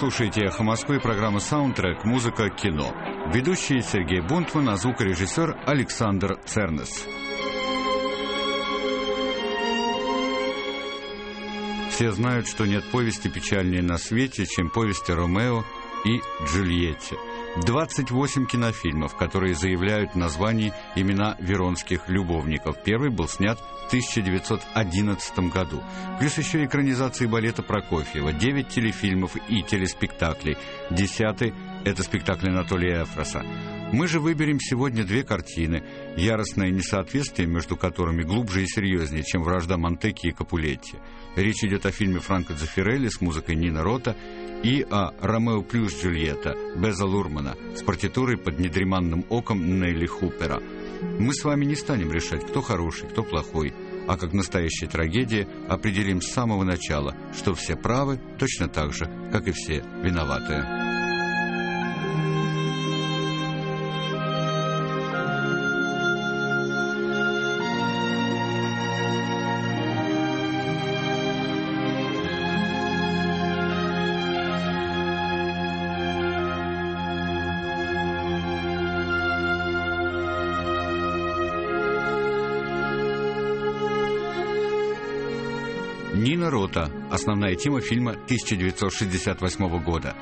слушаете «Эхо Москвы», программа «Саундтрек», музыка, кино. Ведущий Сергей Бунтман, а звукорежиссер Александр Цернес. Все знают, что нет повести печальнее на свете, чем повесть о Ромео и Джульетте. 28 кинофильмов, которые заявляют в названии имена веронских любовников. Первый был снят в 1911 году. Плюс еще экранизации балета Прокофьева, 9 телефильмов и телеспектаклей. 10-й – это спектакль Анатолия Эфроса. Мы же выберем сегодня две картины, яростное несоответствие между которыми глубже и серьезнее, чем вражда Монтекки и Капулетти. Речь идет о фильме Франко Дзеффирелли с музыкой Нино Рота и о «Ромео плюс Джульетта» Беза Лурмана с партитурой под недреманным оком Нелли Хупера. Мы с вами не станем решать, кто хороший, кто плохой, а как настоящая трагедия определим с самого начала, что все правы точно так же, как и все виноватые. Нино Рота. Основная тема фильма 1968 года.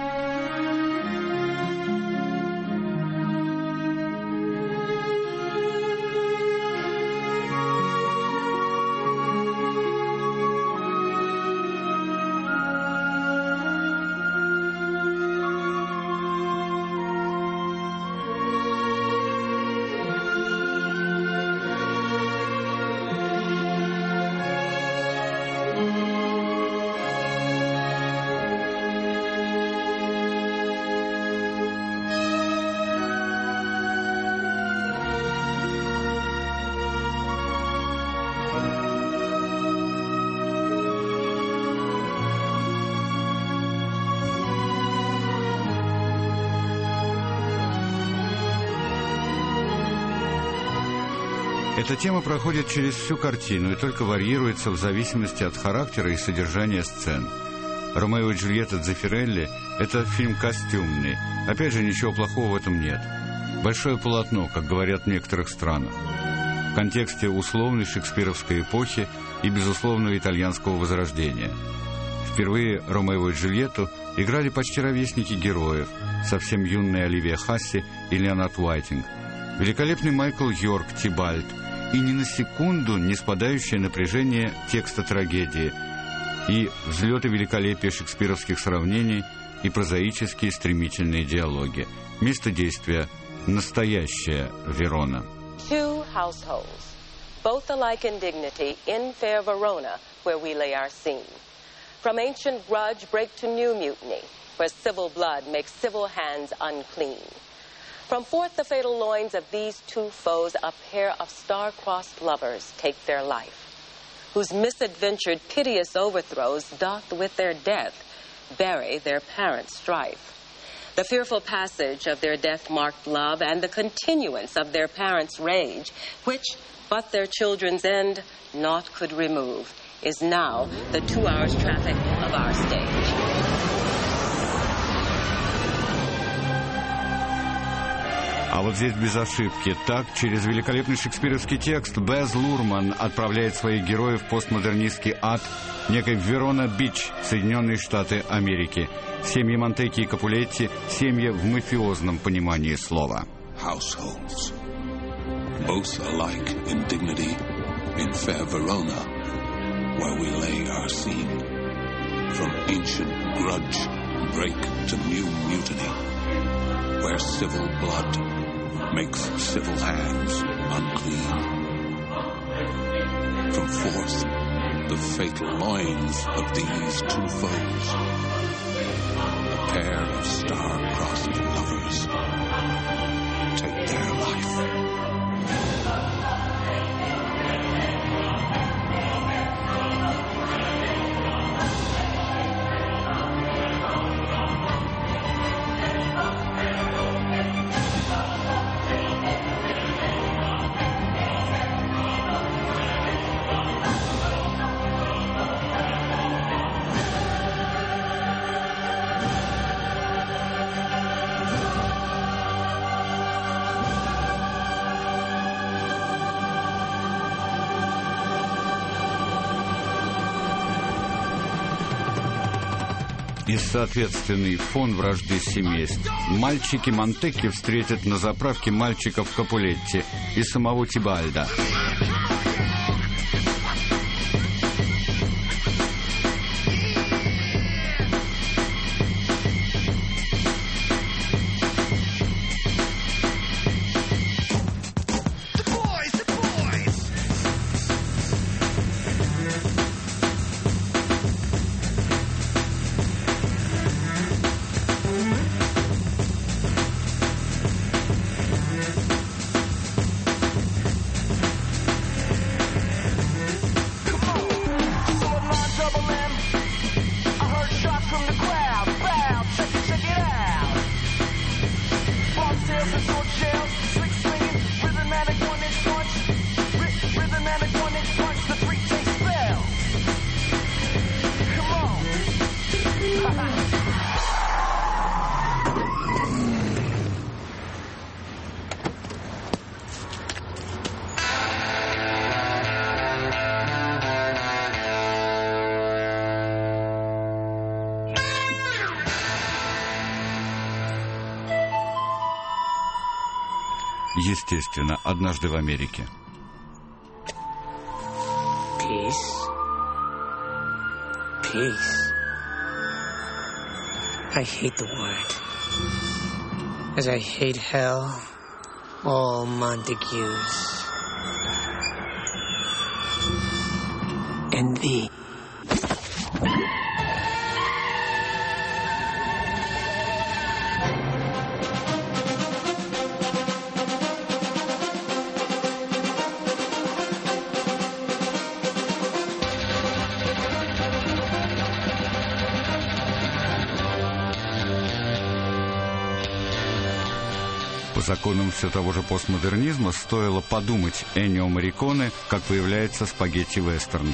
Эта тема проходит через всю картину и только варьируется в зависимости от характера и содержания сцен. «Ромео и Джульетта» Дзеффирелли – это фильм костюмный. Опять же, ничего плохого в этом нет. Большое полотно, как говорят в некоторых странах. В контексте условной шекспировской эпохи и безусловного итальянского возрождения. Впервые Ромео и Джульетту играли почти ровесники героев, совсем юные Оливия Хасси и Леонард Уайтинг, великолепный Майкл Йорк Тибальд, и ни на секунду не спадающее напряжение текста трагедии, и взлеты великолепия шекспировских сравнений, и прозаические стремительные диалоги. Место действия – настоящая Верона. Two households, both alike in dignity, in fair Verona, where we lay our scene. From ancient grudge break to new mutiny, where civil blood makes civil hands unclean. From forth the fatal loins of these two foes, a pair of star-crossed lovers take their life, whose misadventured piteous overthrows doth with their death bury their parents' strife. The fearful passage of their death-marked love and the continuance of their parents' rage, which but their children's end naught could remove, is now the 2 hours traffic of our stage. А вот здесь без ошибки. Так, через великолепный шекспировский текст Без Лурман отправляет своих героев в постмодернистский ад некой Верона-Бич, Соединенные Штаты Америки. Семьи Монтекки и Капулетти – семьи в мафиозном понимании слова. Households, both alike in dignity, in fair Verona, where we lay our scene. From ancient grudge break to new mutiny, where civil blood makes civil hands unclean. From forth the fatal loins of these two foes, a pair of star-crossed lovers take their life. и соответственный фон вражды семейств. Мальчики Монтекки встретят на заправке мальчиков Капулетти и самого Тибальда. Естественно, однажды в Америке. Peace. Peace. I hate the word. As I hate hell, all Montagues. And thee. По законам все того же постмодернизма стоило подумать Эннио Морриконе, как появляется спагетти-вестерн.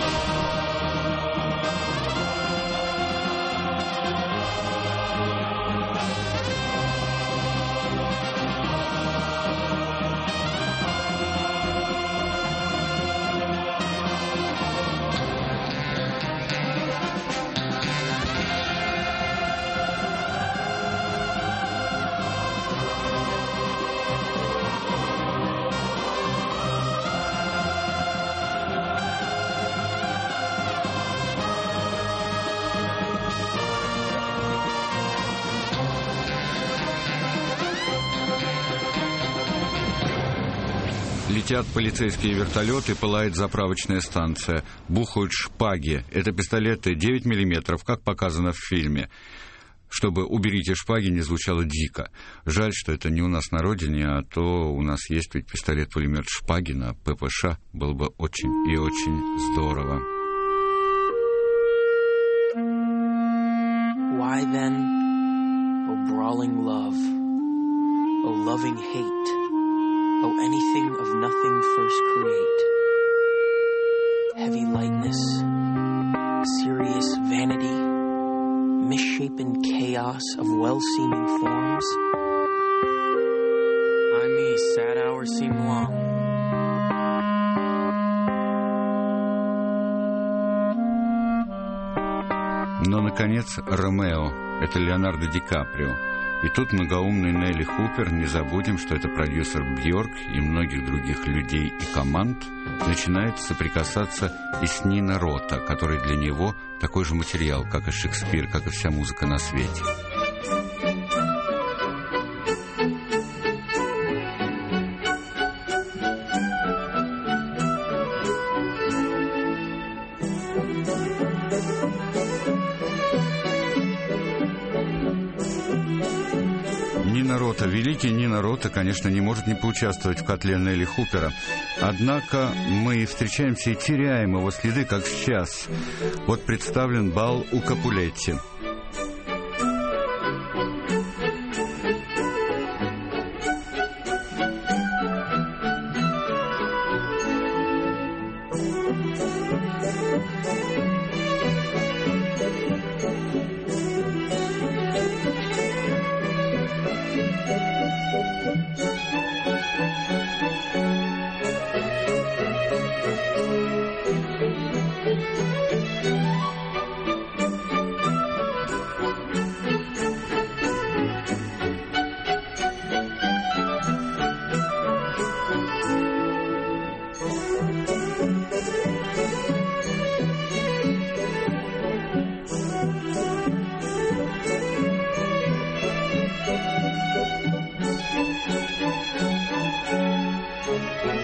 Летят полицейские вертолеты, пылает заправочная станция. Бухают шпаги. Это пистолеты 9 миллиметров, как показано в фильме. Чтобы «уберите шпаги» не звучало дико. Жаль, что это не у нас на родине, а то у нас есть ведь пистолет-пулемет «Шпаги» на ППШ. Было бы очень и очень здорово. Why then, O brawling love, O loving hate, O anything of nothing first create, heavy lightness, serious vanity, misshapen chaos of well-seeming forms, I me sad hours seem long. Но, наконец, Ромео — это Леонардо Ди Каприо. И тут многоумный Нелли Хупер, не забудем, что это продюсер Бьорк и многих других людей и команд, начинает соприкасаться и с Нино Рота, который для него такой же материал, как и Шекспир, как и вся музыка на свете. Великий Нино Рота, конечно, не может не поучаствовать в котле Нелли Хупера. Однако мы встречаемся и теряем его следы, как сейчас. Вот представлен бал у Капулетти.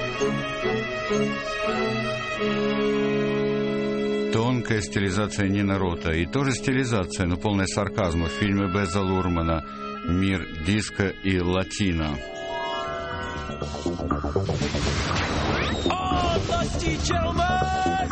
Тонкая стилизация Нина Рота и тоже стилизация, но полная сарказма в фильме Беза Лурмана «Мир диско и латино». Oh, lusty gentlemen!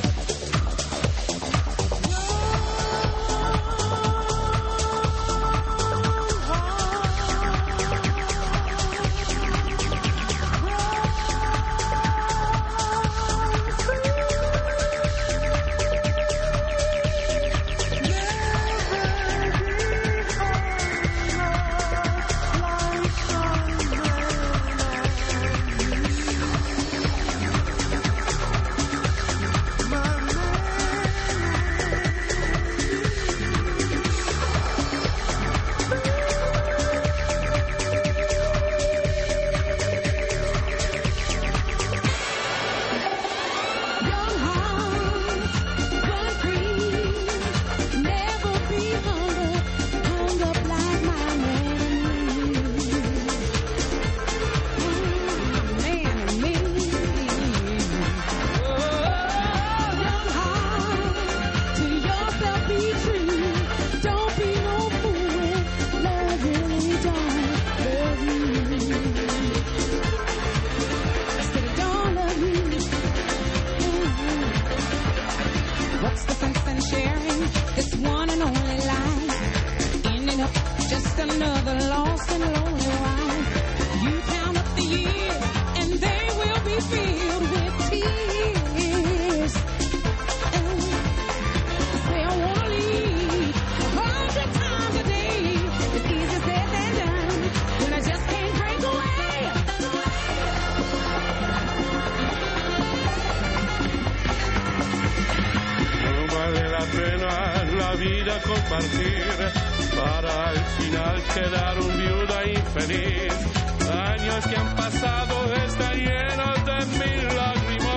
Compartir para al final quedar un viuda infeliz. Años que han pasado están llenos de mil lágrimas.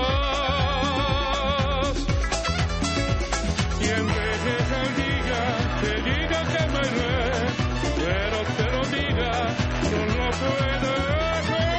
Y en vez de te diga que me iré, pero te lo diga, no lo puedo hacer.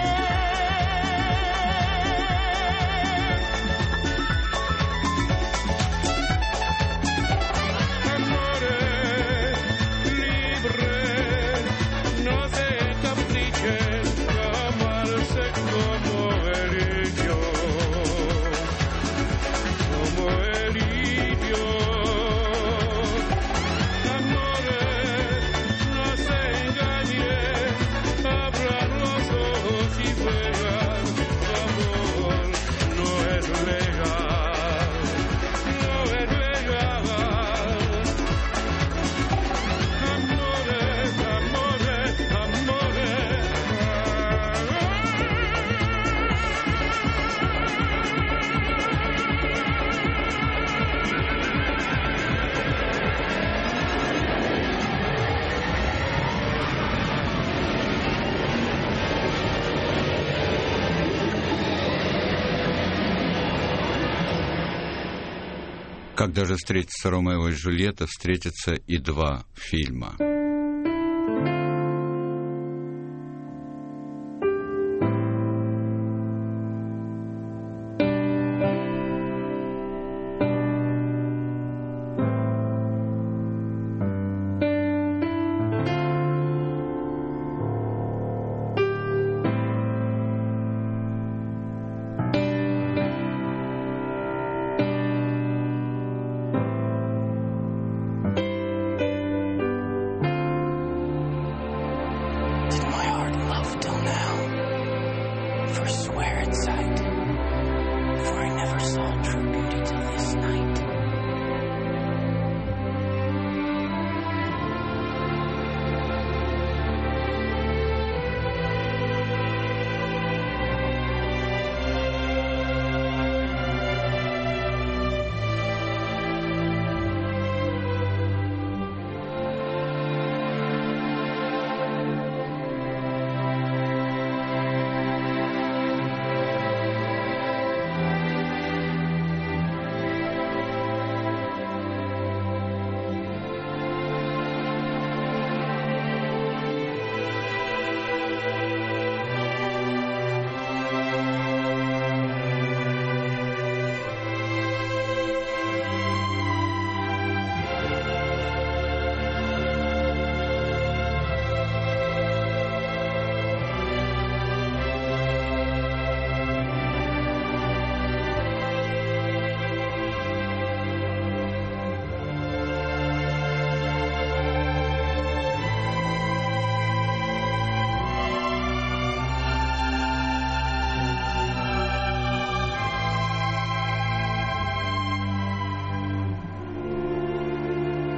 Когда же встретится Ромео и Джульетта, встретятся и два фильма.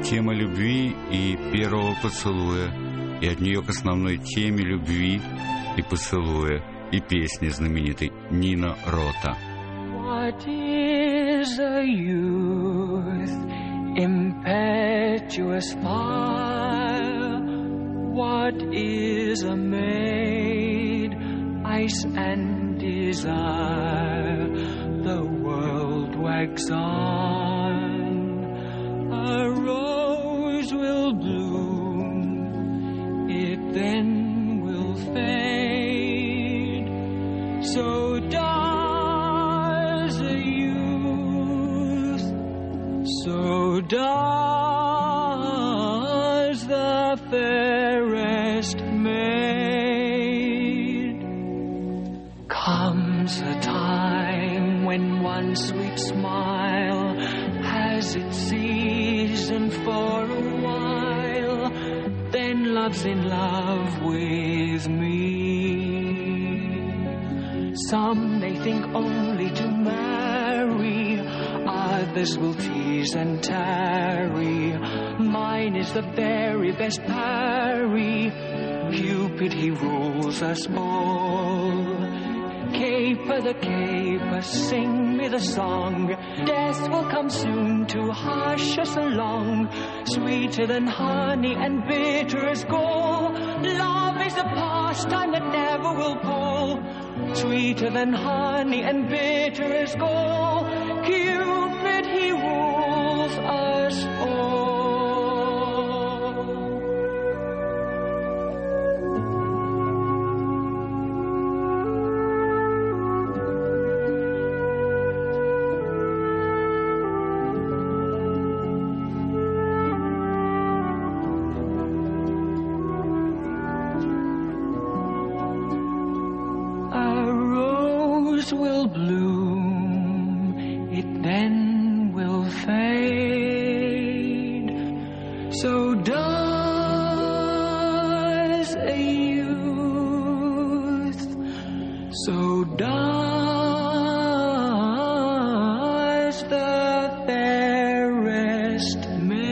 тема любви и первого поцелуя, и от нее к основной теме любви и поцелуя, и песни знаменитой Нино Рота. What is a youth, impetuous fire? What is a maid, ice and desire? The world wags on, a rose will bloom, it then will fade. So does a youth, so does the fairest maid. Comes a time when one sweet smile has its season for a while, then love's in love with me. Some may think only to marry, others will tease and tarry. Mine is the very best parry. Cupid, he rules us all. Caper the caper, sing me the song. Death will come soon to hush us along. Sweeter than honey and bitter as gall. Love is a pastime that never will pall. Sweeter than honey and bitter as gall. Cupid, he rules us all. Will bloom, it then will fade. So does a youth, so does the fairest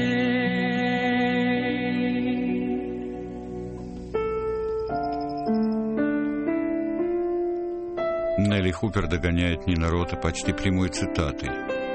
Нелли Хупер догоняет Нино Рота почти прямой цитатой.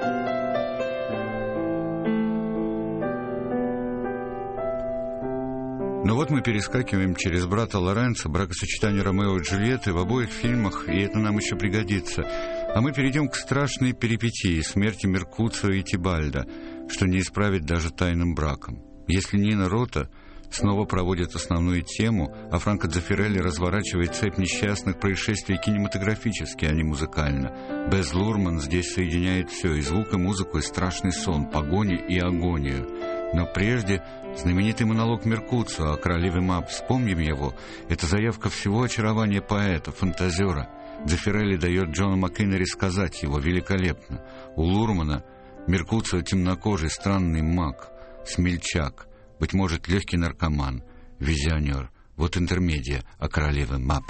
Но вот мы перескакиваем через брата Лоренцо, бракосочетание Ромео и Джульетты в обоих фильмах, и это нам еще пригодится. А мы перейдем к страшной перипетии смерти Меркуцио и Тибальда, что не исправить даже тайным браком. Если Нино Рота снова проводит основную тему, а Франко Дзеффирелли разворачивает цепь несчастных происшествий кинематографически, а не музыкально. Без Лурман здесь соединяет все, и звук, и музыку, и страшный сон, погоню и агонию. Но прежде знаменитый монолог Меркуцио о королеве Мап, вспомним его, это заявка всего очарования поэта, фантазера. Дзеффирелли дает Джону Маккейнери сказать его великолепно. У Лурмана Меркуцио темнокожий, странный маг, смельчак, быть может, легкий наркоман, визионер. Вот интермедия о королеве Мап.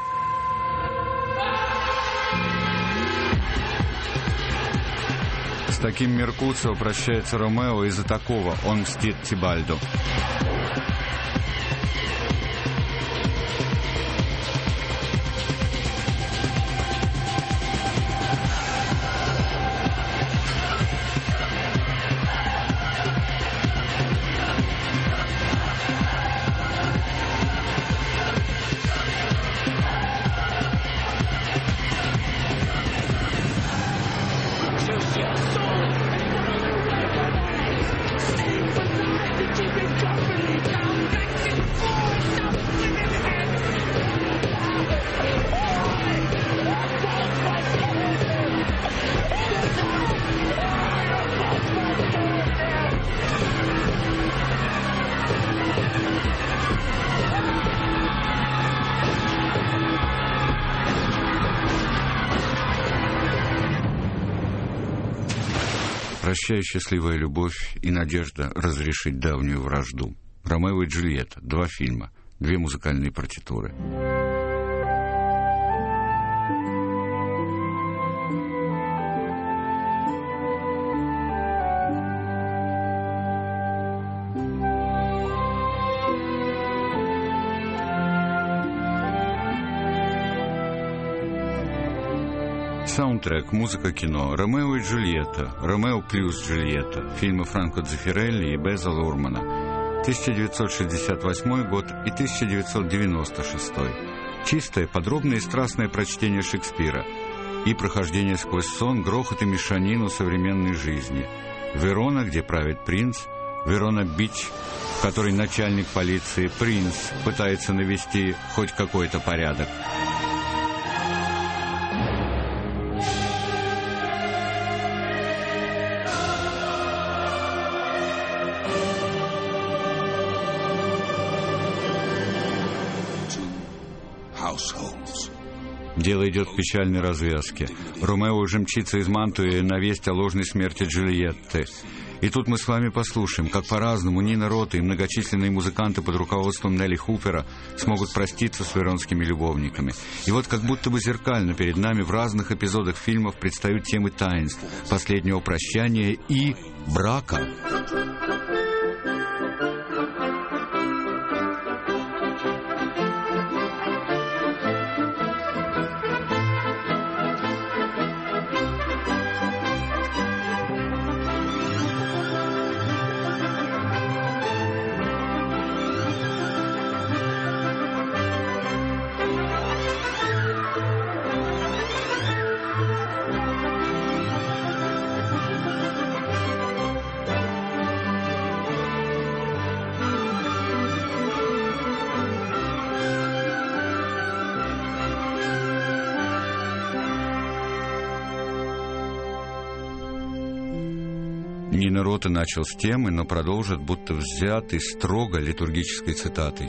С таким Меркуцио прощается Ромео, из-за такого он мстит Тибальду. Прощай, счастливая любовь и надежда разрешить давнюю вражду. Ромео и Джульетта. 2 фильма, 2 музыкальные партитуры. Саундтрек, музыка кино, «Ромео и Джульетта», «Ромео плюс Джульетта», фильмы Франко Дзеффирелли и Беза Лурмана, 1968 год и 1996. Чистое, подробное и страстное прочтение Шекспира и прохождение сквозь сон, грохот и мешанину современной жизни. Верона, где правит принц, Верона-Бич, в которой начальник полиции, принц, пытается навести хоть какой-то порядок. Дело идет к печальной развязке. Ромео уже мчится из Мантуи на весть о ложной смерти Джульетты. И тут мы с вами послушаем, как по-разному Нино Рота и многочисленные музыканты под руководством Нелли Хупера смогут проститься с веронскими любовниками. И вот как будто бы зеркально перед нами в разных эпизодах фильмов предстают темы таинств, последнего прощания и брака. Нино Рота начал с темы, но продолжит, будто взятой строго литургической цитатой.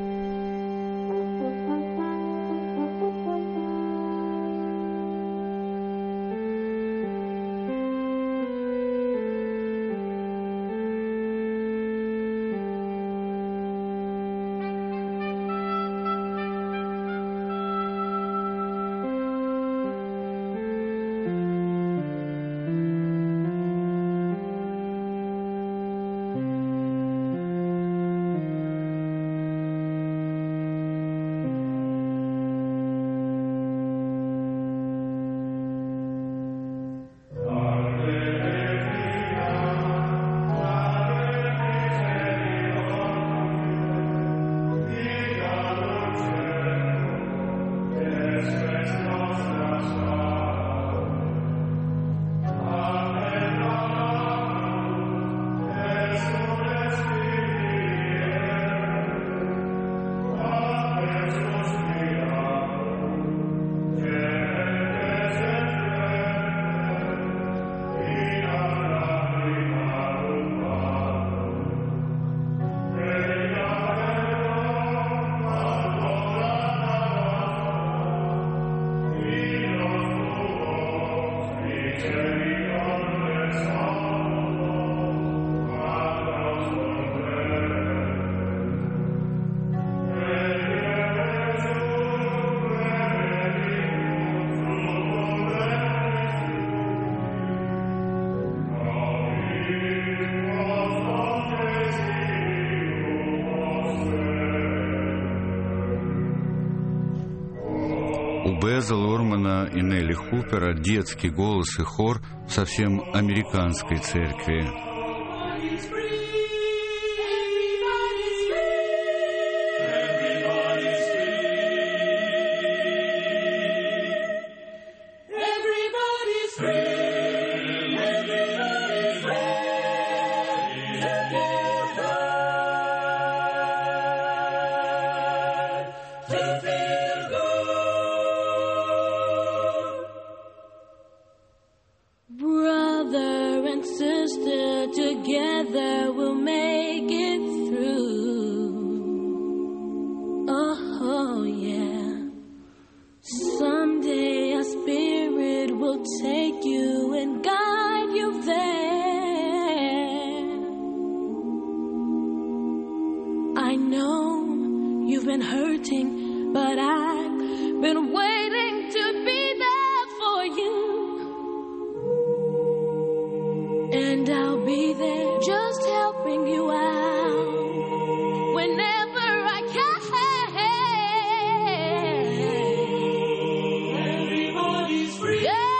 У Беза Лурмана и Нелли Хупера детский голос и хор в совсем американской церкви. Together we'll make it through. Oh yeah. Someday our spirit will take you and guide you there. I know you've been hurting, but I've been waiting to be there for you. And I'll be there just helping you out whenever I can. Everybody's free. Yeah.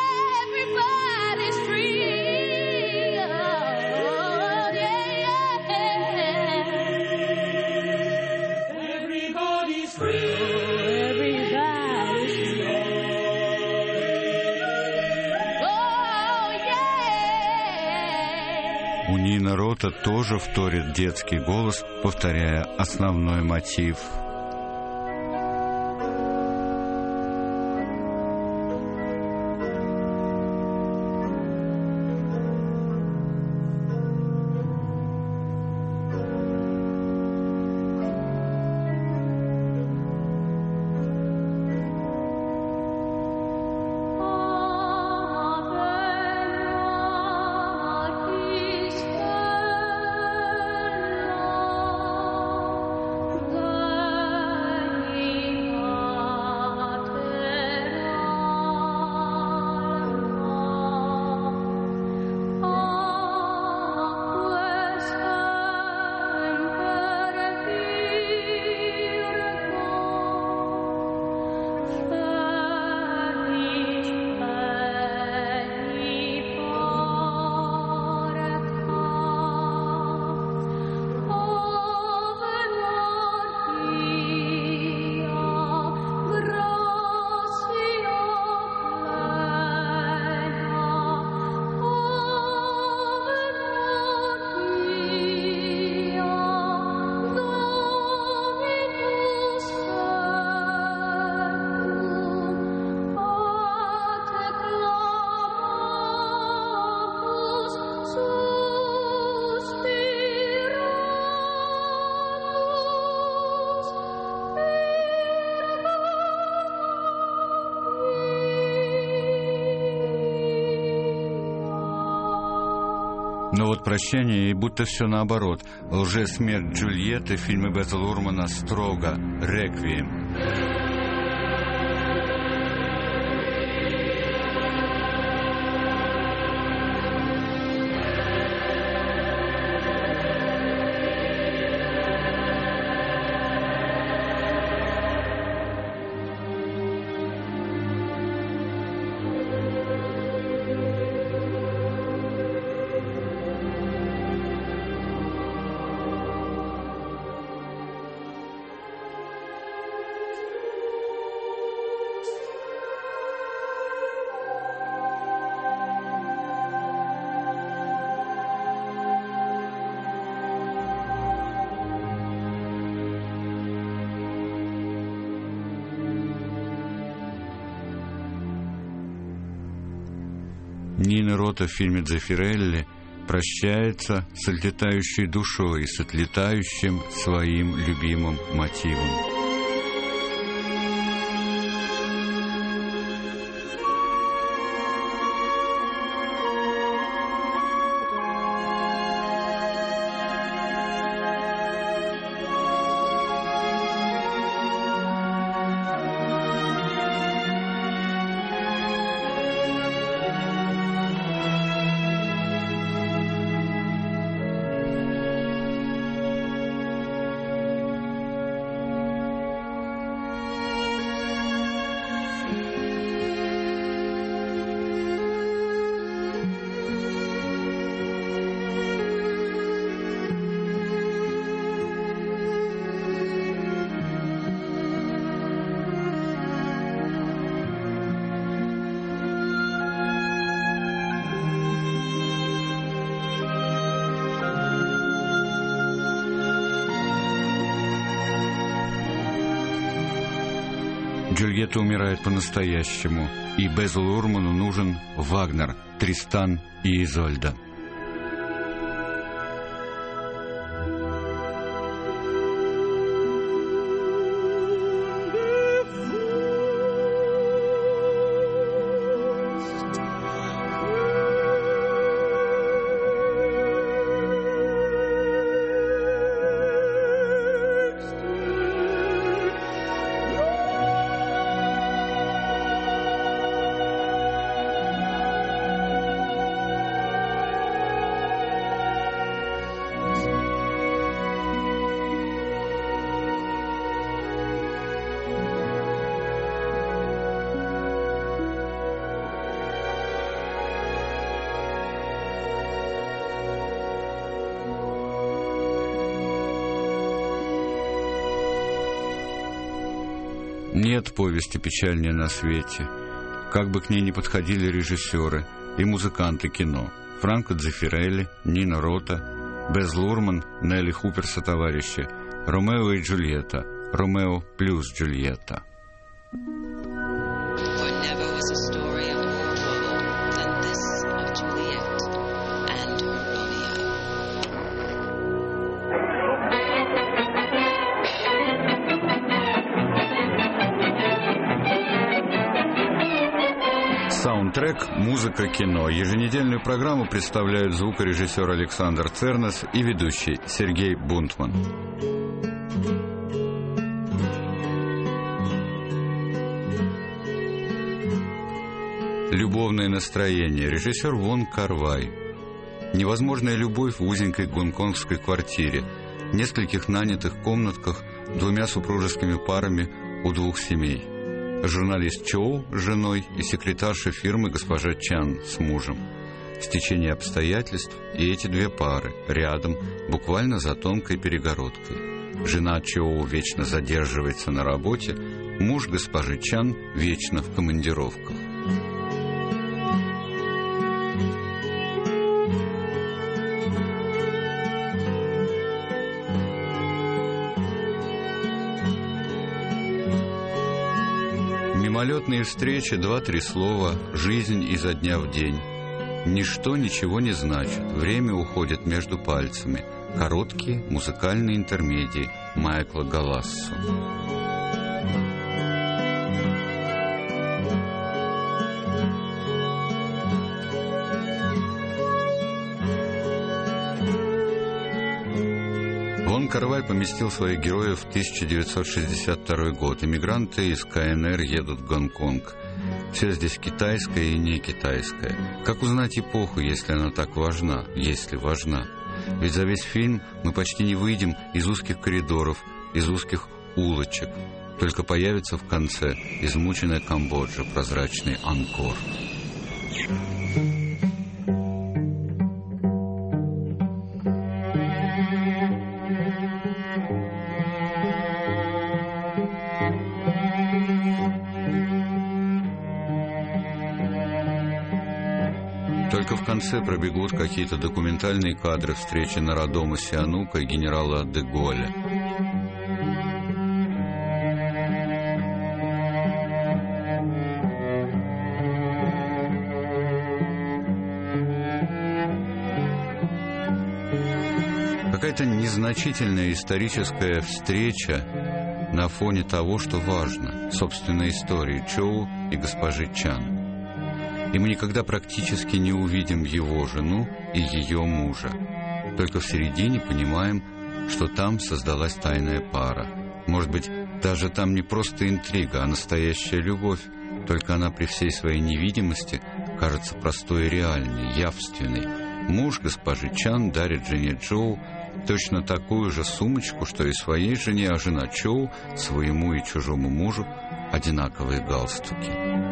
У Нины Рота тоже вторит детский голос, повторяя основной мотив. Но вот «Прощание» и будто все наоборот. Лжесмерть Джульетты в фильме Беза Лурмана строго «Реквием». Нина Рота в фильме «Дзеффирелли» прощается с отлетающей душой и с отлетающим своим любимым мотивом. Джульетта умирает по-настоящему, и Безу Лурману нужен Вагнер, Тристан и Изольда. Нет повести печальнее на свете, как бы к ней ни подходили режиссеры и музыканты кино. Франко Дзеффирелли, Нино Рота, Без Лурман, Нелли Хупер сотоварищи, Ромео и Джульетта, Ромео плюс Джульетта. Саундтрек «Музыка кино». Еженедельную программу представляют звукорежиссер Александр Цернес и ведущий Сергей Бунтман. Любовное настроение. Режиссер Вон Кар-вай. Невозможная любовь в узенькой гонконгской квартире, нескольких нанятых комнатках, двумя супружескими парами у двух семей. Журналист Чоу с женой и секретарша фирмы госпожа Чан с мужем. Стечение обстоятельств и эти две пары рядом, буквально за тонкой перегородкой. Жена Чоу вечно задерживается на работе, муж госпожи Чан вечно в командировках. Мимолетные встречи, 2-3 слова, жизнь изо дня в день. Ничто ничего не значит, время уходит между пальцами. Короткие музыкальные интермедии Майкла Галассо. Вон Кар-вай поместил своих героев в 1962 год. Эмигранты из КНР едут в Гонконг. Все здесь китайское и не китайское. Как узнать эпоху, если она так важна, если важна? Ведь за весь фильм мы почти не выйдем из узких коридоров, из узких улочек. Только появится в конце измученная Камбоджа, прозрачный Анкор. Только в конце пробегут какие-то документальные кадры встречи Народома Сианука и генерала де Голля. Какая-то незначительная историческая встреча на фоне того, что важно, собственной истории Чоу и госпожи Чан. И мы никогда практически не увидим его жену и ее мужа. Только в середине понимаем, что там создалась тайная пара. Может быть, даже там не просто интрига, а настоящая любовь. Только она при всей своей невидимости кажется простой и реальной, явственной. Муж госпожи Чан дарит жене Чоу точно такую же сумочку, что и своей жене, а жена Чоу своему и чужому мужу одинаковые галстуки.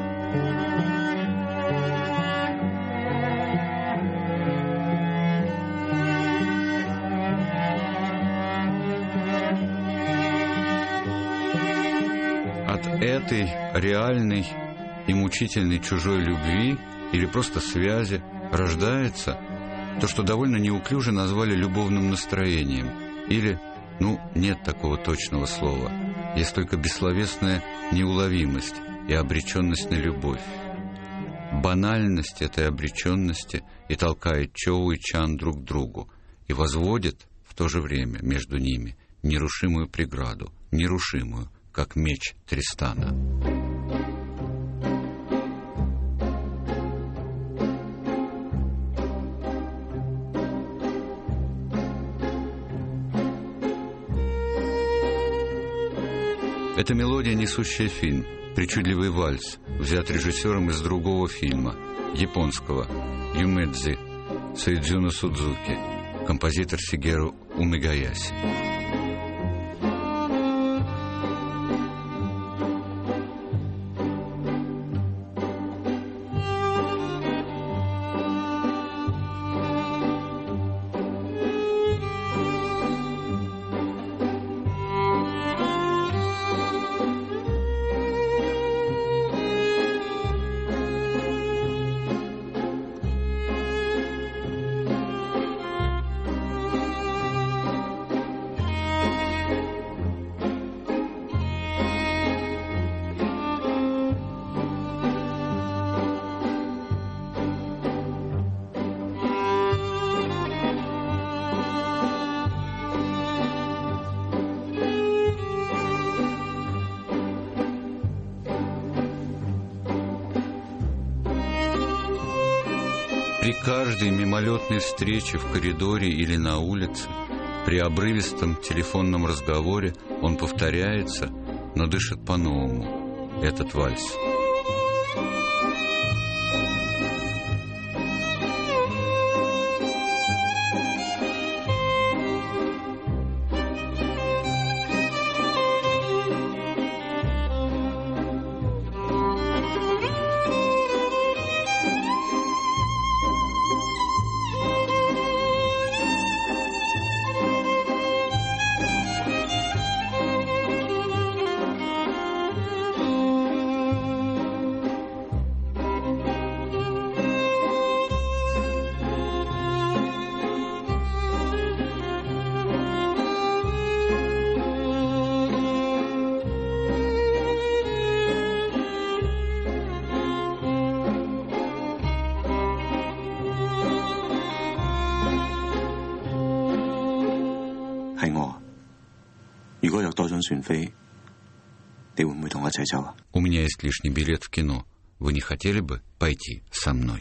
Этой реальной и мучительной чужой любви или просто связи рождается то, что довольно неуклюже назвали любовным настроением. Или, нет такого точного слова. Есть только бессловесная неуловимость и обреченность на любовь. Банальность этой обреченности и толкает Чоу и Чан друг к другу и возводит в то же время между ними нерушимую преграду, нерушимую, как меч Тристана. Эта мелодия, несущая фильм, причудливый вальс, взят режиссером из другого фильма, японского, Юмэдзи, Суидзуна Судзуки, композитор Сигеру Умегаяси. При каждой мимолетной встрече в коридоре или на улице, при обрывистом телефонном разговоре он повторяется, но дышит по-новому, этот вальс. У меня есть лишний билет в кино. Вы не хотели бы пойти со мной?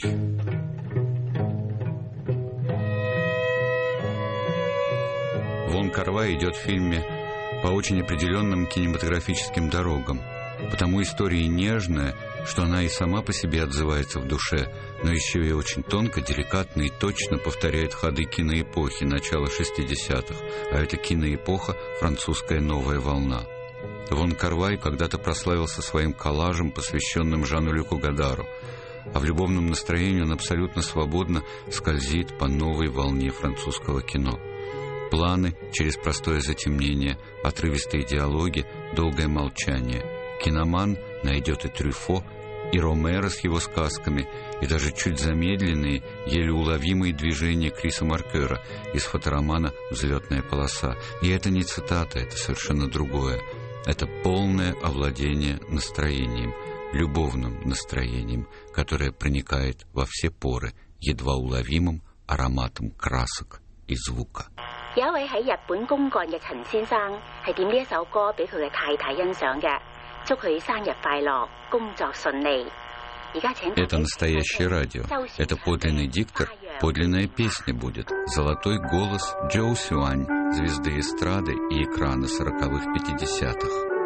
Вон Кар-вай идет в фильме по очень определенным кинематографическим дорогам. Потому история нежная, что она и сама по себе отзывается в душе, но еще и очень тонко, деликатно и точно повторяет ходы киноэпохи начала 60-х, а это киноэпоха «Французская новая волна». Вон Кар-вай когда-то прославился своим коллажем, посвященным Жану-Люку Гадару, а в любовном настроении он абсолютно свободно скользит по новой волне французского кино. Планы через простое затемнение, отрывистые диалоги, долгое молчание. Киноман найдет и Трюфо, и Ромеро с его сказками, и даже чуть замедленные, еле уловимые движения Криса Маркера из фоторомана «Взлетная полоса». И это не цитата, это совершенно другое. Это полное овладение настроением, любовным настроением, которое проникает во все поры едва уловимым ароматом красок и звука. 有一位喺日本公幹嘅陳先生係點呢一首歌俾佢嘅太太欣賞嘅，祝佢生日快樂，工作順利。 Это настоящее радио. Это подлинный диктор, подлинная песня будет. Золотой голос Джоу Сюань, звезды эстрады и экрана 40-х, 50-х.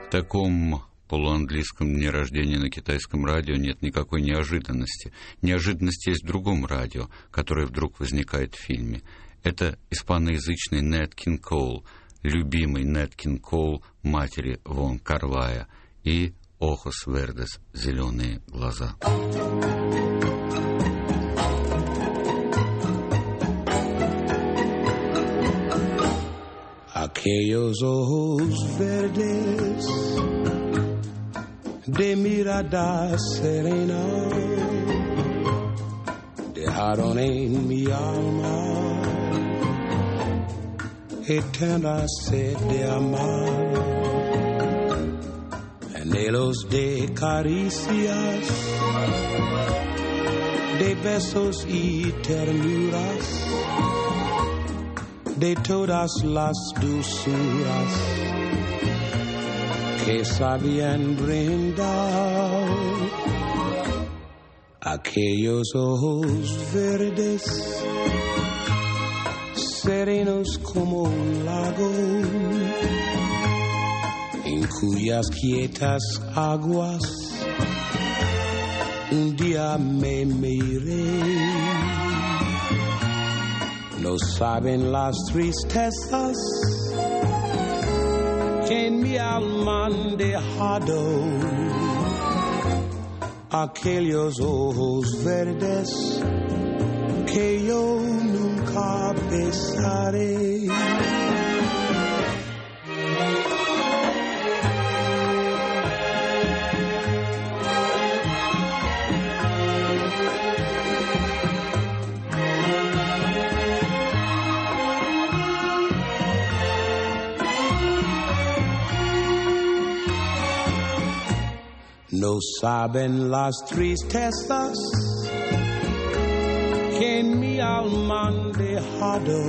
В таком полуанглийском дне рождения на китайском радио нет никакой неожиданности. Неожиданность есть в другом радио, которое вдруг возникает в фильме. Это испаноязычный Нэт Кинг Коул, любимый Нэт Кинг Коул матери Вон Кар-вая, и «Ojos verdes», зеленые глаза. Aquellos ojos verdes de mirada serena dejaron en mi alma eterna sed de amar, anhelos de caricias, de besos y ternuras, de todas las dulzuras que sabían brindar. Aquellos ojos verdes, serenos como un lago, en cuyas quietas aguas un día me miré. No saben las tristezas que en mi alma han dejado aquellos ojos verdes que yo nunca besaré. No saben las tristezas que en mi alma han dejado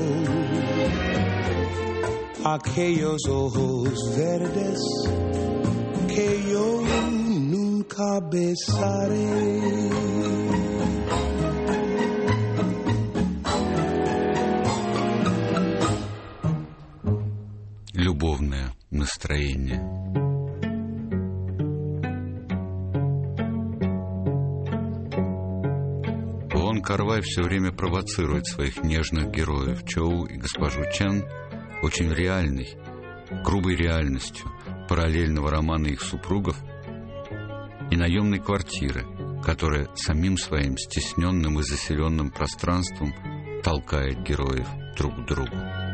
aquellos ojos verdes que yo nunca besaré. Любовное настроение. Кар-вай все время провоцирует своих нежных героев Чоу и госпожу Чен очень реальной, грубой реальностью параллельного романа их супругов и наемной квартиры, которая самим своим стесненным и заселенным пространством толкает героев друг к другу.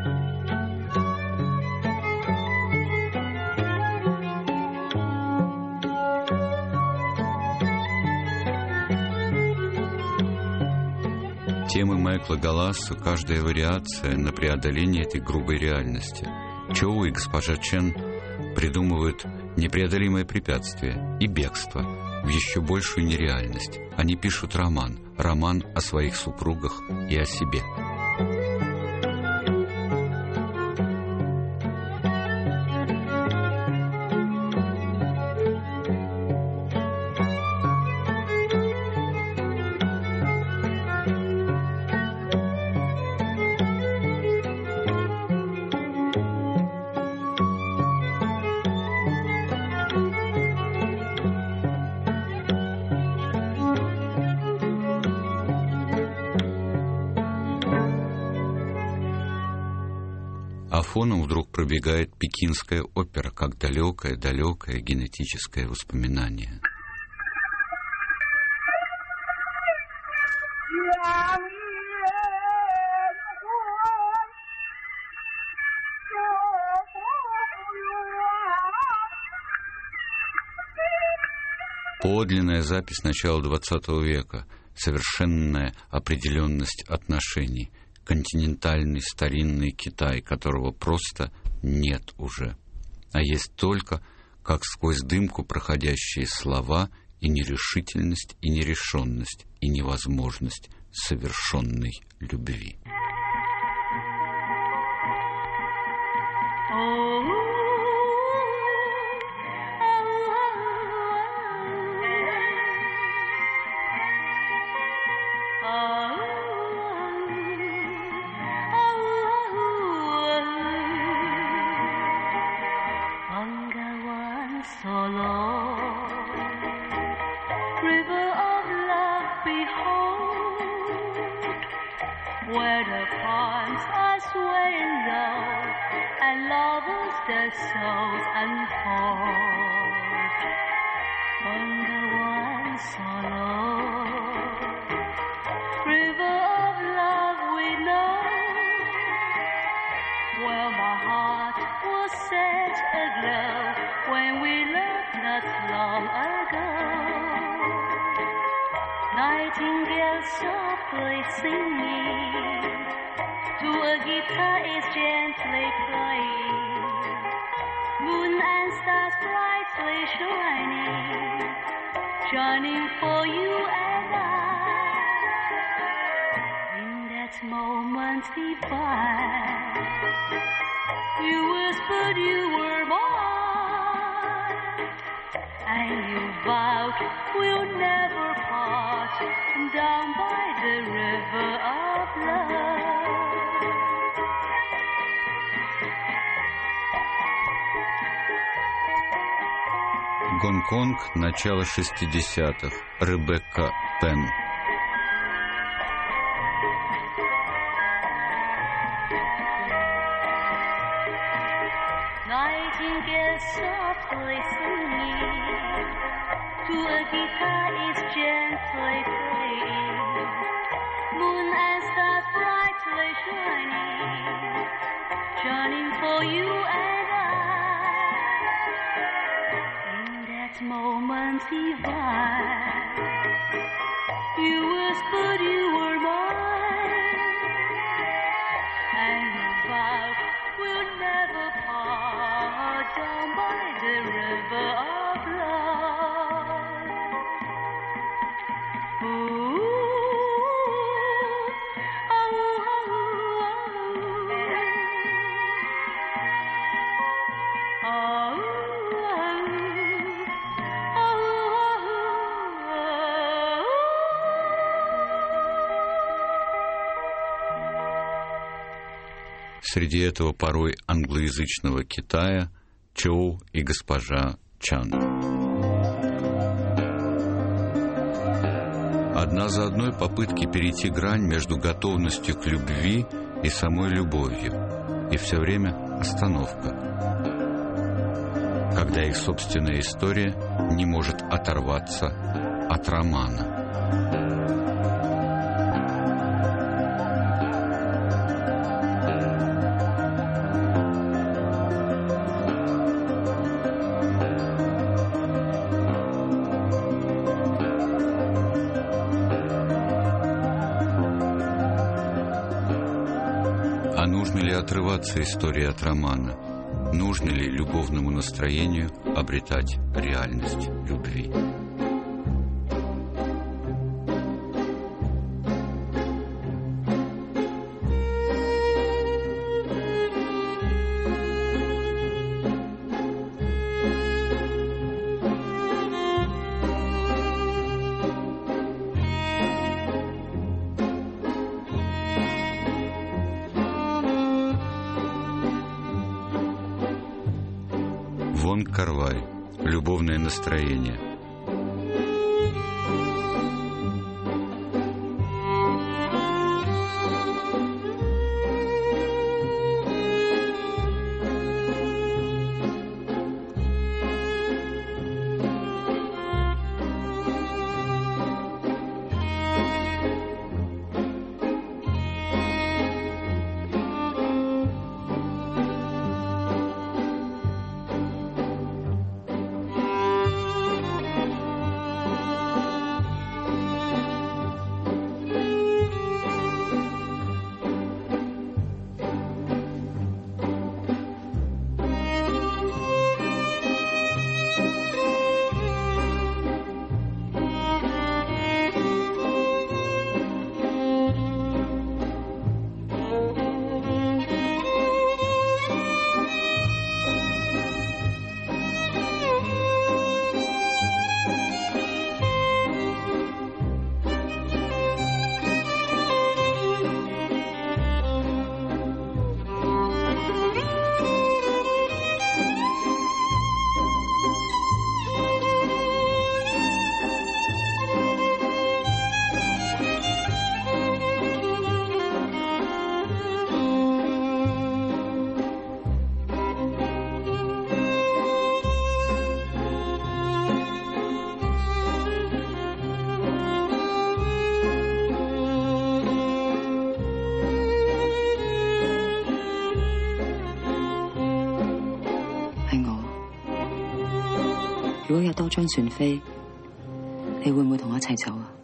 Темы Майкла Галласа, каждая вариация на преодоление этой грубой реальности. Чоу и госпожа Чен придумывают непреодолимое препятствие и бегство в еще большую нереальность. Они пишут роман о своих супругах и о себе. А фоном вдруг пробегает пекинская опера, как далекое-далекое генетическое воспоминание. Подлинная запись начала XX века, совершенная определенность отношений, континентальный старинный Китай, которого просто нет уже, а есть только, как сквозь дымку, проходящие слова и нерешительность, и нерешенность, и невозможность совершенной любви. solo. River of love, behold, where the palms are swaying low, and lovers their souls unfold. On the one solo. River of love we know, where my heart was set aglow when we loved not long ago. Nightingale softly singing, to a guitar is gently playing. Moon and stars brightly shining, shining for you and I. In that moment divine, you whispered you were mine, and you vowed we'll never part down by the river of love. Гонконг, начало 60-х. Ребекка Пен. Nightingale softly singing, to a guitar is gently playing. Moon and stars brightly shining, shining for you and I. In that moment divine, you whispered you were mine, and you vowed we'll never part down by the river of love. Ooh, oh, oh, oh, oh, Среди этого порой англоязычного Китая Чоу и госпожа Чан. Одна за одной попытки перейти грань между готовностью к любви и самой любовью. И все время остановка. Когда их собственная история не может оторваться от романа. А нужно ли отрываться истории от романа? Нужно ли любовному настроению обретать реальность любви? Вон Кар-вай. Любовное настроение. 如果有多張船飛，你會唔會同我一齊走啊？